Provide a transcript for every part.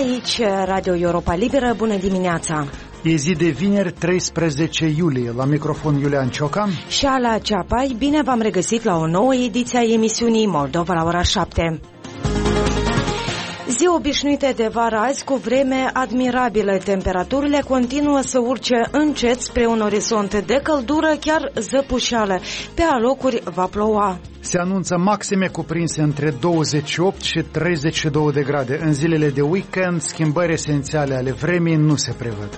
Aici, Radio Europa Liberă, bună dimineața! E zi de vineri, 13 iulie. La microfon Iulian Ciocan și Ala Ceapai. Bine v-am regăsit la o nouă ediție a emisiunii Moldova la ora 7. Zi obișnuită de vară azi, cu vreme admirabilă. Temperaturile continuă să urce încet spre un orizont de căldură, chiar zăpușeală. Pe alocuri va ploua. Se anunță maxime cuprinse între 28 și 32 de grade. În zilele de weekend, schimbări esențiale ale vremii nu se prevăd.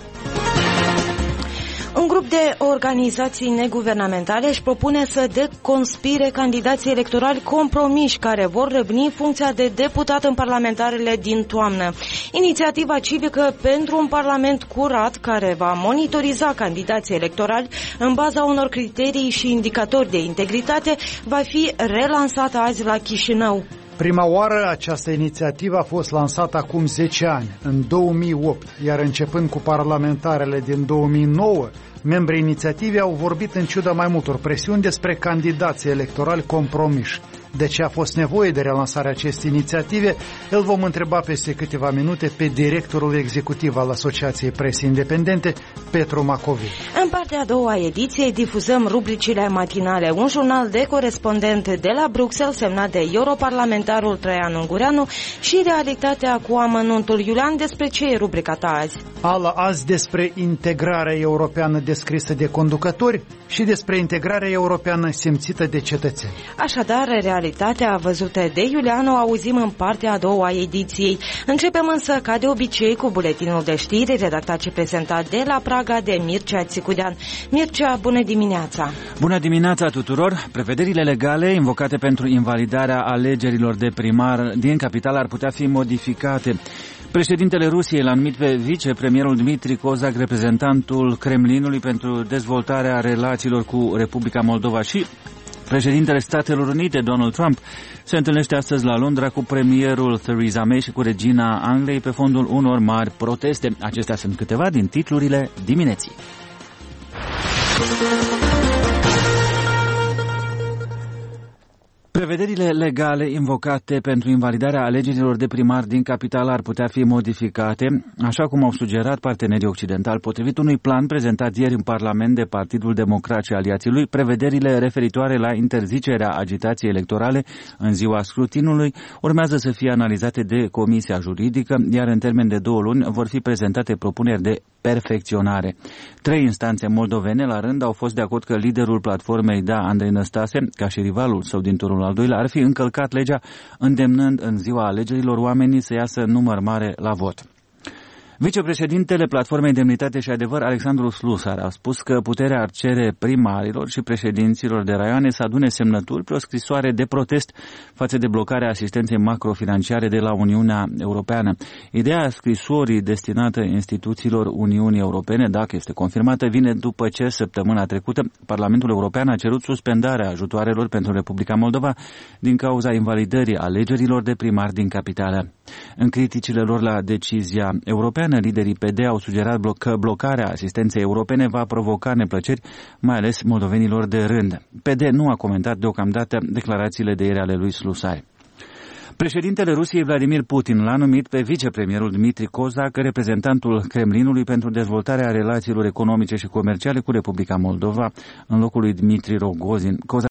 Un grup de organizații neguvernamentale își propune să deconspire candidații electorali compromiși care vor răbni funcția de deputat în parlamentarele din toamnă. Inițiativa civică pentru un parlament curat, care va monitoriza candidații electorali în baza unor criterii și indicatori de integritate, va fi relansată azi la Chișinău. Prima oară această inițiativă a fost lansată acum 10 ani, în 2008, iar începând cu parlamentarele din 2009, membrii inițiativei au vorbit în ciuda mai multor presiuni despre candidații electorali compromiși. De ce a fost nevoie de relansarea acestei inițiative, îl vom întreba peste câteva minute pe directorul executiv al Asociației Presei Independente, Petru Macovei. În partea a doua ediție difuzăm rubricile matinale, un jurnal de corespondent de la Bruxelles semnat de europarlamentarul Traian Ungureanu și realitatea cu amănuntul. Iulian, despre ce e rubrica ta azi? Ala, azi despre integrarea europeană descrisă de conducători și despre integrarea europeană simțită de cetățeni. Așadar, realitatea văzută de Iulian o auzim în partea a doua a ediției. Începem însă, ca de obicei, cu buletinul de știri redactat și prezentat de la Praga de Mircea Țicudean. Mircea, bună dimineața! Bună dimineața tuturor! Prevederile legale invocate pentru invalidarea alegerilor de primar din capitală ar putea fi modificate. Președintele Rusiei l-a numit pe vicepremierul Dmitri Kozak reprezentantul Kremlinului pentru dezvoltarea relațiilor cu Republica Moldova și președintele Statelor Unite, Donald Trump, se întâlnește astăzi la Londra cu premierul Theresa May și cu regina Angliei pe fondul unor mari proteste. Acestea sunt câteva din titlurile dimineții. Prevederile legale invocate pentru invalidarea alegerilor de primar din capitală ar putea fi modificate, așa cum au sugerat partenerii occidentali. Potrivit unui plan prezentat ieri în Parlament de Partidul Democrat și aliații lui, prevederile referitoare la interzicerea agitației electorale în ziua scrutinului urmează să fie analizate de Comisia Juridică, iar în termen de 2 luni vor fi prezentate propuneri de perfecționare. 3 instanțe moldovene la rând au fost de acord că liderul platformei Da, Andrei Năstase, ca și rivalul său din turul al doilea, ar fi încălcat legea, îndemnând în ziua alegerilor oamenii să iasă în număr mare la vot. Vicepreședintele Platformei Demnitate și Adevăr, Alexandru Slusar, a spus că puterea ar cere primarilor și președinților de raioane să adune semnături pe o scrisoare de protest față de blocarea asistenței macrofinanciare de la Uniunea Europeană. Ideea scrisorii destinată instituțiilor Uniunii Europene, dacă este confirmată, vine după ce săptămâna trecută Parlamentul European a cerut suspendarea ajutoarelor pentru Republica Moldova din cauza invalidării alegerilor de primar din capitală. În criticile lor la decizia europeană, liderii PD au sugerat că blocarea asistenței europene va provoca neplăceri, mai ales moldovenilor de rând. PD nu a comentat deocamdată declarațiile de ieri ale lui Slusar. Președintele Rusiei Vladimir Putin l-a numit pe vicepremierul Dmitri Kozak reprezentantul Kremlinului pentru dezvoltarea relațiilor economice și comerciale cu Republica Moldova în locul lui Dmitri Rogozin.